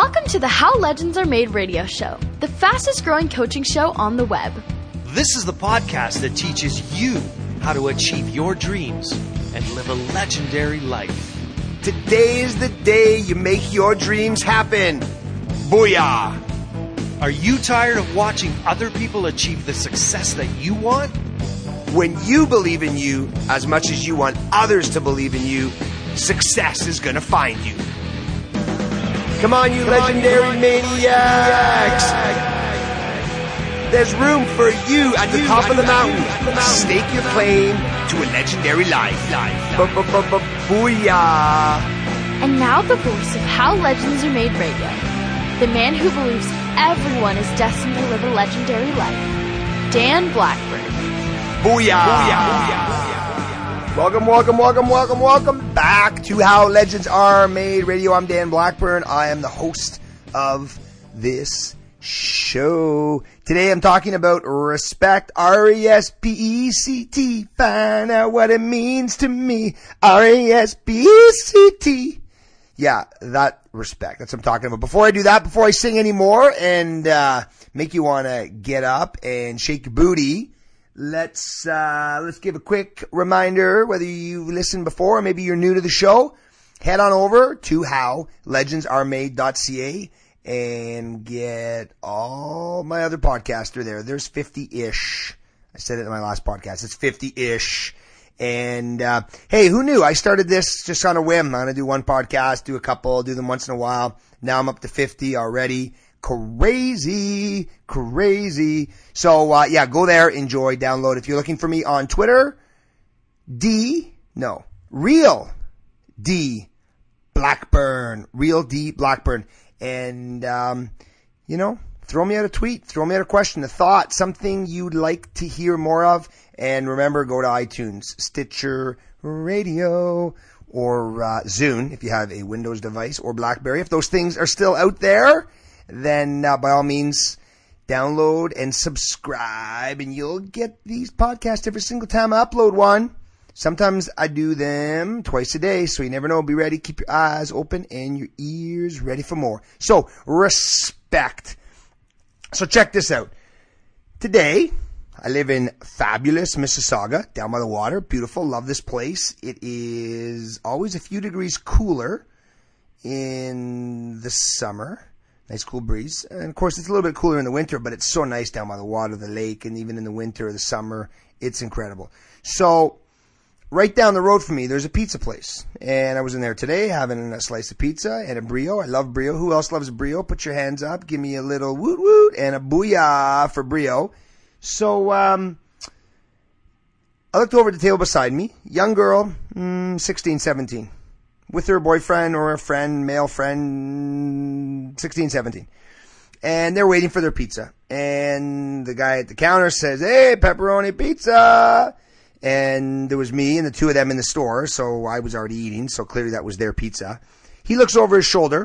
Welcome to the How Legends Are Made radio show, the fastest growing coaching show on the web. This is the podcast that teaches you how to achieve your dreams and live a legendary life. Today is the day you make your dreams happen. Booyah! Are you tired of watching other people achieve the success that you want? When you believe in you as much as you want others to believe in you, success is going to find you. Come on, you legendary maniacs! There's room for you at the top of the mountain. Stake your claim to a legendary life. Booyah! And now the voice of How Legends Are Made radio, the man who believes everyone is destined to live a legendary life, Dan Blackburn. Booyah! Welcome back to How Legends Are Made Radio. I'm Dan Blackburn. I am the host of this show. Today I'm talking about respect, R-E-S-P-E-C-T. Find out what it means to me, R-E-S-P-E-C-T. Yeah, that respect. That's what I'm talking about. Before I do that, before I sing anymore and make you want to get up and shake your booty, let's give a quick reminder, whether you've listened before or maybe you're new to the show, head on over to howlegendsaremade.ca and get all my other podcasts are there. There's 50-ish. I said it in my last podcast. It's 50-ish. And, hey, who knew? I started this just on a whim. I'm going to do one podcast, do a couple, do them once in a while. Now I'm up to 50 already. Crazy. So, yeah, go there, enjoy, download. If you're looking for me on Twitter, Real D Blackburn. And, throw me out a tweet, throw me out a question, a thought, something you'd like to hear more of. And remember, go to iTunes, Stitcher Radio, or Zune if you have a Windows device, or BlackBerry. If those things are still out there, then by all means, download and subscribe, and you'll get these podcasts every single time I upload one. Sometimes I do them twice a day, so you never know. Be ready. Keep your eyes open and your ears ready for more. So, respect. So check this out. Today, I live in fabulous Mississauga, down by the water. Beautiful. Love this place. It is always a few degrees cooler in the summer. Nice cool breeze. And of course, it's a little bit cooler in the winter, but it's so nice down by the water, the lake, and even in the winter or the summer, it's incredible. So, right down the road from me, there's a pizza place. And I was in there today having a slice of pizza and a brio. I love brio. Who else loves a brio? Put your hands up. Give me a little woot woot and a booyah for brio. So, I looked over at the table beside me. Young girl, 16, 17. With her boyfriend or a friend, male friend, 16, 17. And they're waiting for their pizza. And the guy at the counter says, "Hey, pepperoni pizza." And there was me and the two of them in the store, so I was already eating, so clearly that was their pizza. He looks over his shoulder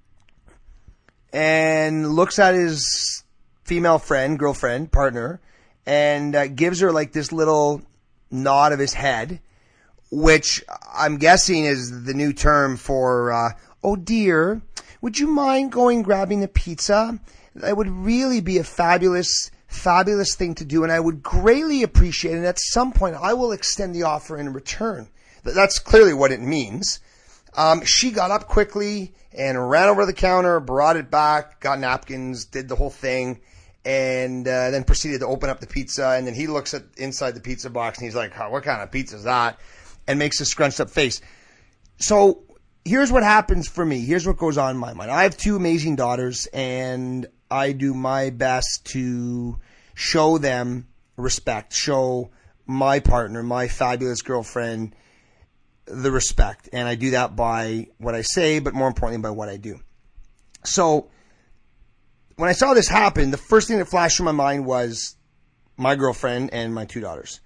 and looks at his female friend, girlfriend, partner, and gives her like this little nod of his head, which I'm guessing is the new term for, "Oh dear, would you mind going grabbing the pizza? That would really be a fabulous thing to do, and I would greatly appreciate it. And at some point, I will extend the offer in return." That's clearly what it means. She got up quickly and ran over to the counter, brought it back, got napkins, did the whole thing, and then proceeded to open up the pizza. And then he looks at inside the pizza box, and he's like, "What kind of pizza is that?" And makes a scrunched up face. So here's what happens for me. Here's what goes on in my mind. I have two amazing daughters, and I do my best to show them respect, show my partner, my fabulous girlfriend, the respect. And I do that by what I say, but more importantly by what I do. So when I saw this happen, the first thing that flashed through my mind was my girlfriend and my two daughters.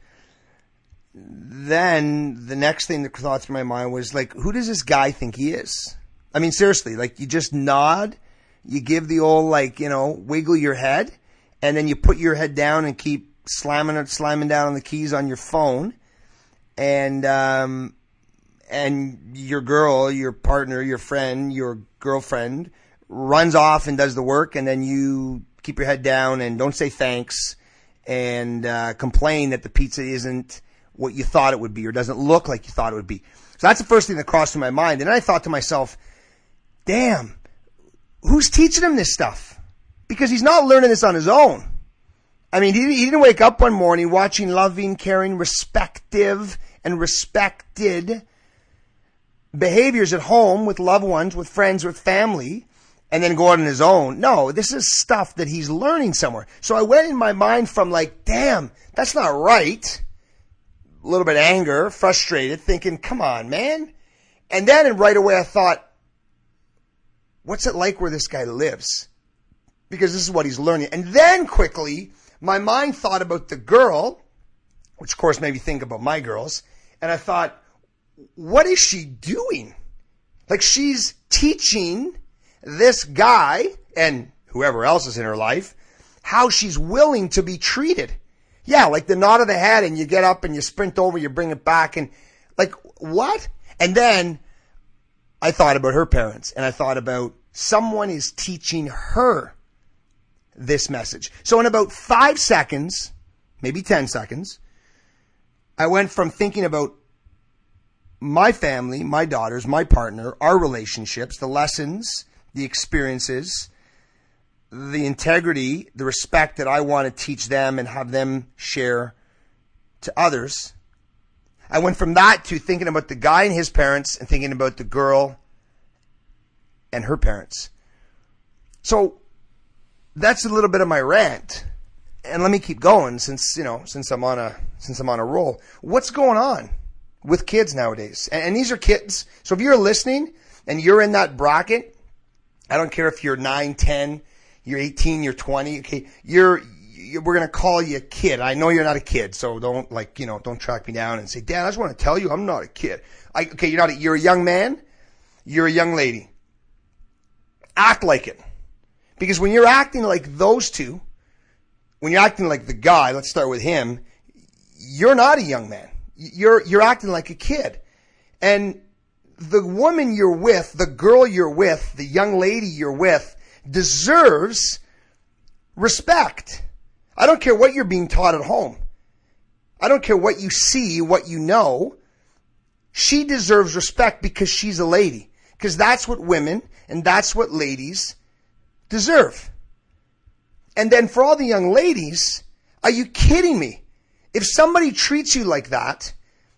Then the next thing that thought through my mind was like, who does this guy think he is? I mean, seriously, like you just nod, you give the old wiggle your head, and then you put your head down and keep slamming down on the keys on your phone, and your girl, your partner, your friend, your girlfriend runs off and does the work, and then you keep your head down and don't say thanks and complain that the pizza isn't what you thought it would be or doesn't look like you thought it would be. So that's the first thing that crossed through my mind. And then I thought to myself, damn, who's teaching him this stuff? Because he's not learning this on his own. I mean, he didn't wake up one morning watching loving, caring, respective, and respected behaviors at home with loved ones, with friends, with family, and then go out on his own. No, this is stuff that he's learning somewhere. So I went in my mind from like, damn, that's not right. A little bit of anger, frustrated, thinking, come on, man. And then right away I thought, what's it like where this guy lives? Because this is what he's learning. And then quickly, my mind thought about the girl, which of course made me think about my girls. And I thought, what is she doing? Like, she's teaching this guy and whoever else is in her life how she's willing to be treated. Yeah, like the nod of the head and you get up and you sprint over, you bring it back and like, what? And then I thought about her parents and I thought about someone is teaching her this message. So in about 5 seconds, maybe 10 seconds, I went from thinking about my family, my daughters, my partner, our relationships, the lessons, the experiences, the integrity, the respect that I want to teach them and have them share to others. I went from that to thinking about the guy and his parents and thinking about the girl and her parents. So that's a little bit of my rant. And let me keep going since I'm on a roll. What's going on with kids nowadays? And these are kids. So if you're listening and you're in that bracket, I don't care if you're 9, 10, you're 18, you're 20, okay, we're going to call you a kid. I know you're not a kid, so don't don't track me down and say, Dad, I just want to tell you I'm not a kid. You're a young man, you're a young lady. Act like it. Because when you're acting like those two, when you're acting like the guy, let's start with him, you're not a young man. You're acting like a kid. And the woman you're with, the girl you're with, the young lady you're with deserves respect. I don't care what you're being taught at home. I don't care what you see, what you know. She deserves respect because she's a lady. Because that's what women and that's what ladies deserve. And then for all the young ladies, are you kidding me? If somebody treats you like that,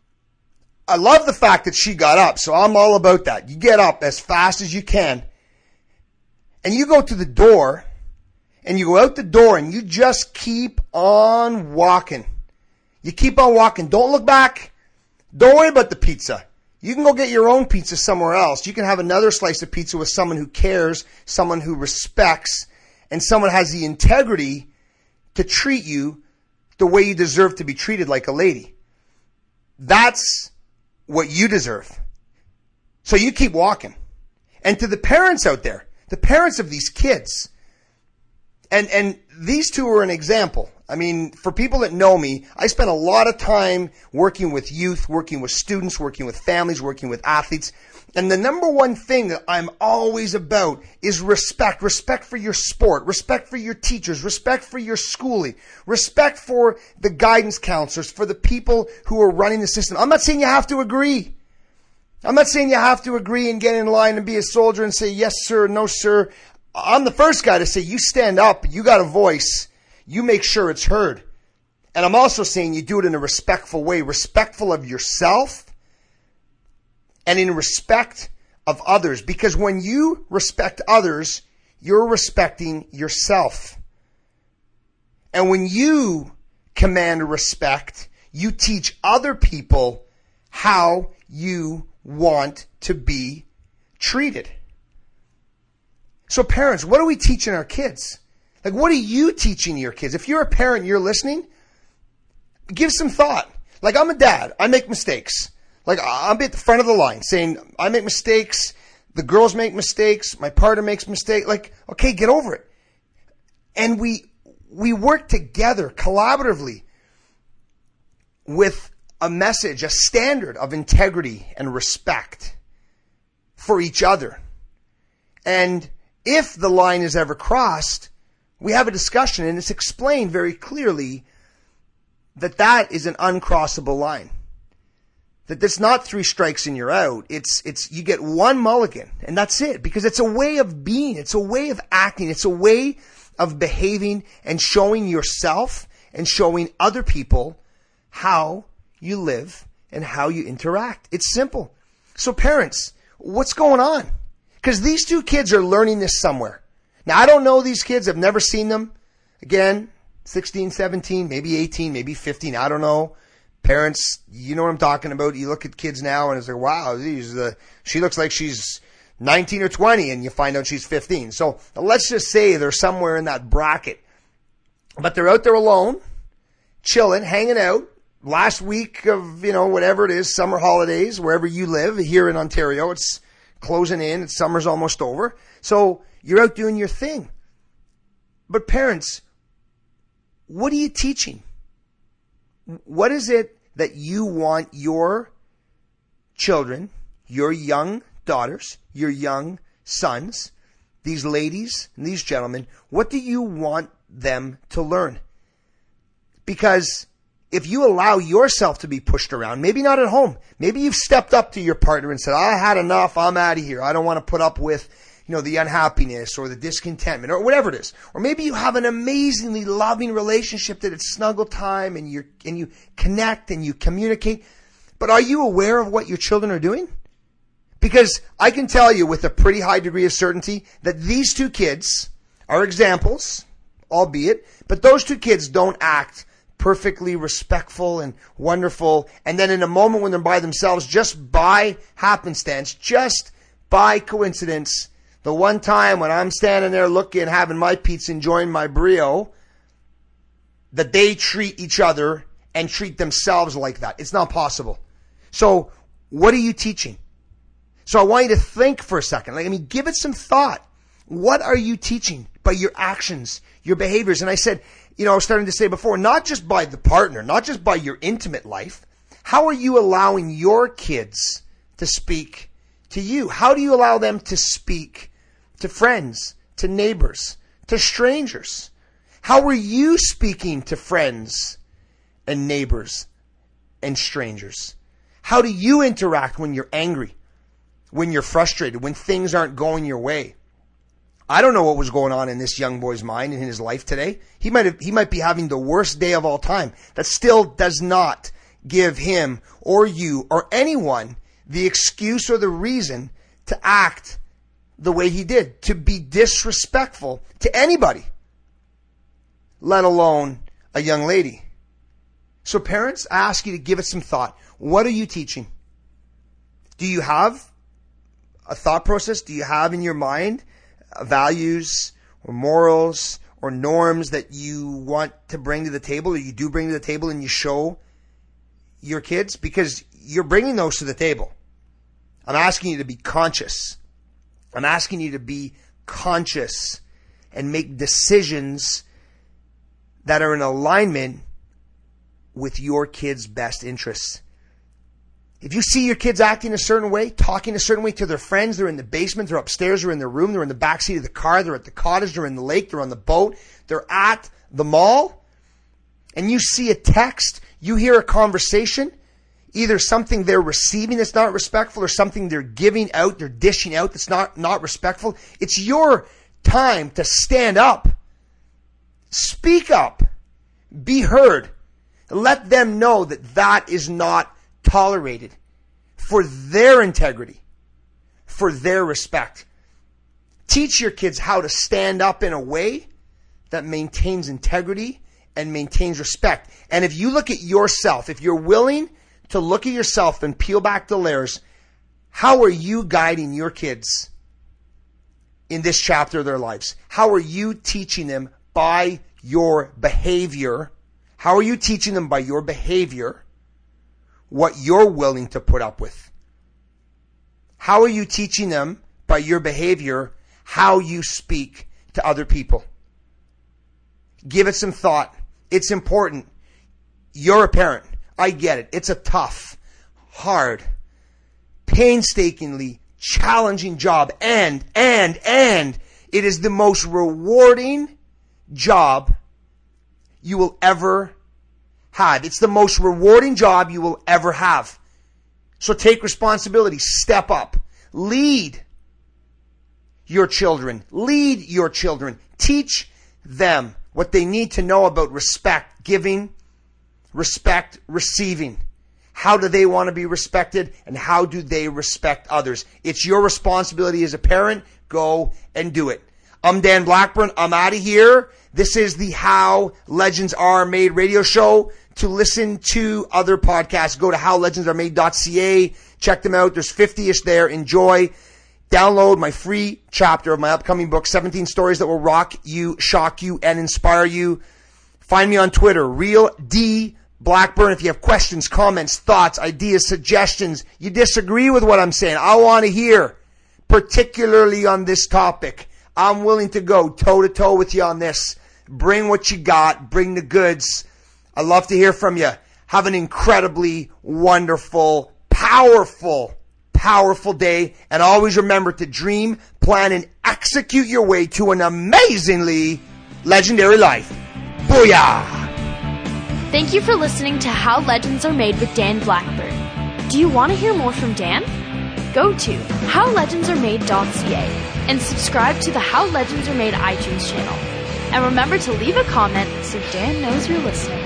I love the fact that she got up, so I'm all about that. You get up as fast as you can, and you go to the door, and you go out the door, and you just keep on walking. You keep on walking. Don't look back. Don't worry about the pizza. You can go get your own pizza somewhere else. You can have another slice of pizza with someone who cares, someone who respects, and someone has the integrity to treat you the way you deserve to be treated, like a lady. That's what you deserve. So you keep walking. And to the parents out there, the parents of these kids, and these two are an example. I mean, for people that know me, I spend a lot of time working with youth, working with students, working with families, working with athletes. And the number one thing that I'm always about is respect. Respect for your sport, respect for your teachers, respect for your schooling, respect for the guidance counselors, for the people who are running the system. I'm not saying you have to agree. I'm not saying you have to agree and get in line and be a soldier and say, yes, sir, no, sir. I'm the first guy to say, you stand up, you got a voice, you make sure it's heard. And I'm also saying you do it in a respectful way, respectful of yourself and in respect of others. Because when you respect others, you're respecting yourself. And when you command respect, you teach other people how you want to be treated. So parents, what are we teaching our kids? Like, what are you teaching your kids? If you're a parent and you're listening, give some thought. Like, I'm a dad. I make mistakes. Like, I'm at the front of the line saying, I make mistakes. The girls make mistakes. My partner makes mistakes. Like, okay, get over it. And we work together collaboratively with a message, a standard of integrity and respect for each other. And if the line is ever crossed, we have a discussion and it's explained very clearly that that is an uncrossable line. That it's not 3 strikes and you're out. It's you get 1 mulligan and that's it, because it's a way of being. It's a way of acting. It's a way of behaving and showing yourself and showing other people how you live and how you interact. It's simple. So parents, what's going on? Because these 2 kids are learning this somewhere. Now, I don't know these kids. I've never seen them. Again, 16, 17, maybe 18, maybe 15. I don't know. Parents, you know what I'm talking about. You look at kids now and it's like, wow, she looks like she's 19 or 20, and you find out she's 15. So let's just say they're somewhere in that bracket. But they're out there alone, chilling, hanging out. Last week of, whatever it is, summer holidays, wherever you live. Here in Ontario, it's closing in. Summer's almost over. So you're out doing your thing. But parents, what are you teaching? What is it that you want your children, your young daughters, your young sons, these ladies and these gentlemen, what do you want them to learn? Because if you allow yourself to be pushed around, maybe not at home, maybe you've stepped up to your partner and said, I had enough, I'm out of here. I don't want to put up with, the unhappiness or the discontentment or whatever it is. Or maybe you have an amazingly loving relationship that it's snuggle time and you connect and you communicate. But are you aware of what your children are doing? Because I can tell you with a pretty high degree of certainty that these 2 kids are examples, albeit, but those 2 kids don't act perfectly respectful and wonderful. And then in a moment when they're by themselves, just by happenstance, just by coincidence, the one time when I'm standing there looking, having my pizza, enjoying my brio, that they treat each other and treat themselves like that. It's not possible. So what are you teaching? So I want you to think for a second. Give it some thought. What are you teaching by your actions, your behaviors? And I said, I was starting to say before, not just by the partner, not just by your intimate life. How are you allowing your kids to speak to you? How do you allow them to speak to friends, to neighbors, to strangers? How are you speaking to friends and neighbors and strangers? How do you interact when you're angry, when you're frustrated, when things aren't going your way? I don't know what was going on in this young boy's mind and in his life today. He might be having the worst day of all time. That still does not give him or you or anyone the excuse or the reason to act the way he did, to be disrespectful to anybody, let alone a young lady. So parents, I ask you to give it some thought. What are you teaching? Do you have a thought process? Do you have in your mind values or morals or norms that you want to bring to the table, or you do bring to the table and you show your kids? Because you're bringing those to the table. I'm asking you to be conscious. I'm asking you to be conscious and make decisions that are in alignment with your kids' best interests. If you see your kids acting a certain way, talking a certain way to their friends, they're in the basement, they're upstairs, they're in their room, they're in the backseat of the car, they're at the cottage, they're in the lake, they're on the boat, they're at the mall, and you see a text, you hear a conversation, either something they're receiving that's not respectful or something they're giving out, they're dishing out that's not respectful. It's your time to stand up. Speak up. Be heard. Let them know that that is not tolerated for their integrity, for their respect. Teach your kids how to stand up in a way that maintains integrity and maintains respect. And if you look at yourself, if you're willing to look at yourself and peel back the layers, how are you guiding your kids in this chapter of their lives? How are you teaching them by your behavior? How are you teaching them by your behavior what you're willing to put up with? How are you teaching them by your behavior how you speak to other people? Give it some thought. It's important. You're a parent. I get it. It's a tough, hard, painstakingly challenging job. And It is the most rewarding job you will ever have. It's the most rewarding job you will ever have. So take responsibility. Step up. Lead your children. Lead your children. Teach them what they need to know about respect, giving, respect, receiving. How do they want to be respected, and how do they respect others? It's your responsibility as a parent. Go and do it. I'm Dan Blackburn. I'm out of here. This is the How Legends Are Made radio show. To listen to other podcasts, go to howlegendsaremade.ca. Check them out. There's 50-ish there. Enjoy. Download my free chapter of my upcoming book, 17 Stories That Will Rock You, Shock You, and Inspire You. Find me on Twitter, Real D Blackburn. If you have questions, comments, thoughts, ideas, suggestions, you disagree with what I'm saying, I want to hear, particularly on this topic. I'm willing to go toe-to-toe with you on this. Bring what you got. Bring the goods. I love to hear from you. Have an incredibly wonderful, powerful day. And always remember to dream, plan, and execute your way to an amazingly legendary life. Booyah! Thank you for listening to How Legends Are Made with Dan Blackburn. Do you want to hear more from Dan? Go to howlegendsaremade.ca and subscribe to the How Legends Are Made iTunes channel. And remember to leave a comment so Dan knows you're listening.